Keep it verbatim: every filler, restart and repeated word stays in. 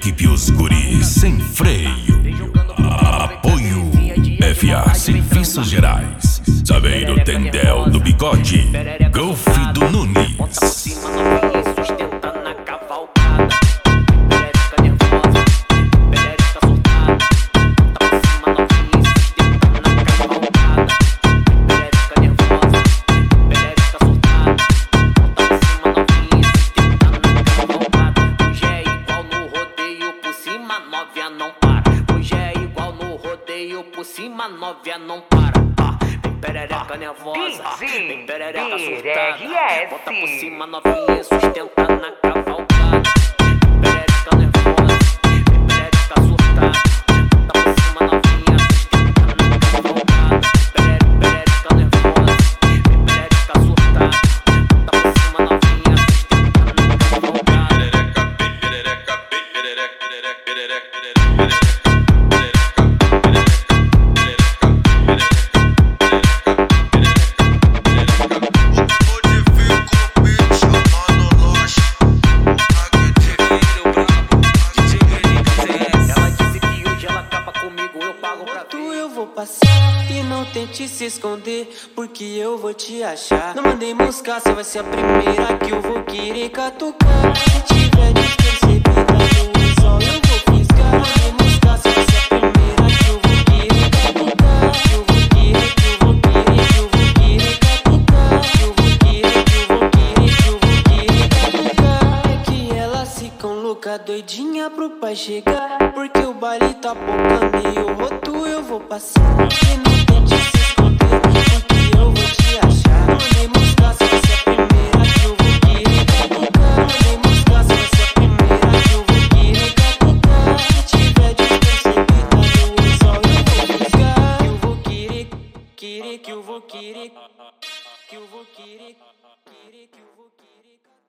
equipe Os Guris Sem Freio. Apoio F A Serviços Gerais. Saveiro Tendel do Bigode. Golf do Nunes. Por cima, novinha não para. Ah, vem perereca nervosa, vem perereca surtada. Bota por cima, novinha, sustenta na cavalgada. Perereca nervosa, vem perereca surtada. Bota por cima, novinha, sustenta na cavalgada. Perereca nervosa, vem perereca surtada. Bota por cima, novinha, sustenta na cavalgada. Perereca, perereca, perereca, perereca, perereca. E não tente se esconder, porque eu vou te achar. Não mandei buscar, você vai ser a primeira que eu vou querer catucar. Se tiver despercebida no sol, eu vou fisgar. Não mandei buscar, você vai ser a primeira que eu vou querer catucar. Que eu vou querer, que eu vou querer, que eu vou querer catucar. Que eu vou querer, que eu vou querer, que eu vou querer catucar. É que elas ficam louca, doidinha pro pai chegar. Porque o baile tá pouca meio roto, eu vou passar. E não tente se esconder, porque eu vou te achar. Não me mostrar, se você é a primeira que eu vou querer catucar. Não me mostrar, se você é a primeira que eu vou querer catucar. Se tiver despercebida no sol, eu vou fisgar. Que eu vou querer, querer, que eu vou querer, que eu vou querer, querer, que eu vou querer.